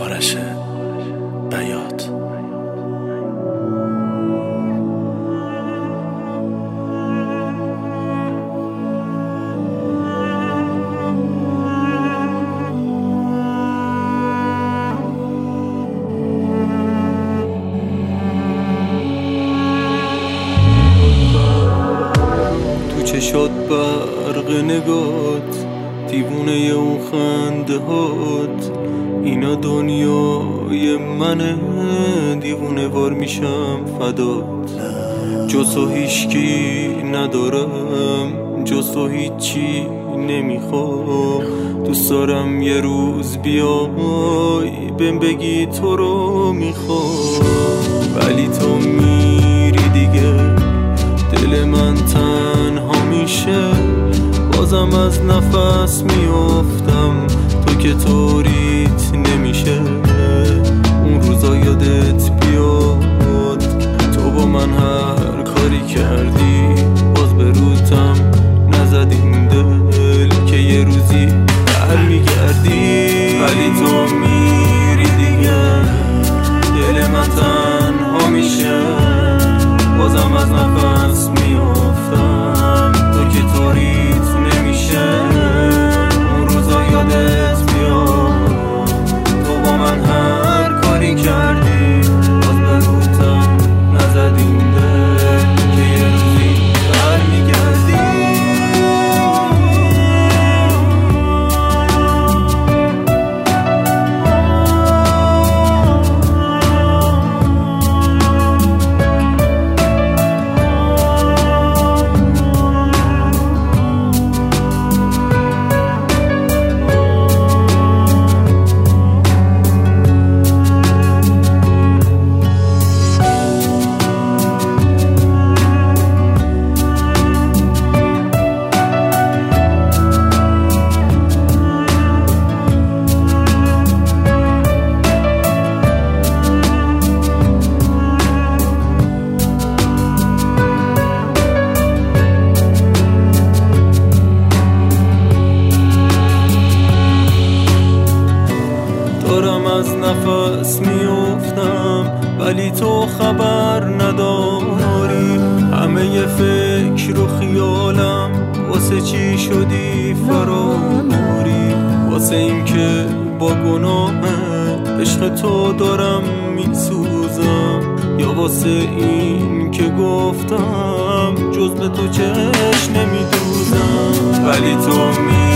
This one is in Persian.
آرش بیات. تو چشات برق نگات، دیوونه اون خنده هات، اینا دنیای منه، دیوونه وار میشم فدات. جز تو هیچکی ندارم، جز تو هیچی نمیخوام. دوست دارم یه روز بیای بهم بگی تو رو میخوام، ولی تو میری دیگه، دل من تنها میشه. بازم از نفس میافتم، تو که طوریت نمیشه. اون روزا یادت بیاد، تو با من هر کاری کردی، باز به روتم نزدیم دل که یه روزی برمیگردی. ولی تو میری دیگه، دل من تنها میشه. بازم از نفس میافتم، تو که طوریت نمیشه. اون روزا یادت بیاد، تو با من هر کاری کردی، باز به روتم نزدیم دل که یه روزی برمیگردی. دارم از نفس میافتم، ولی تو خبر نداری. همه فکر و خیالم واسه چی شدی فراری. واسه این که با گناه عشق تو دارم میسوزم، یا واسه این که گفتم جز به تو چشم نمیدوزم. ولی تو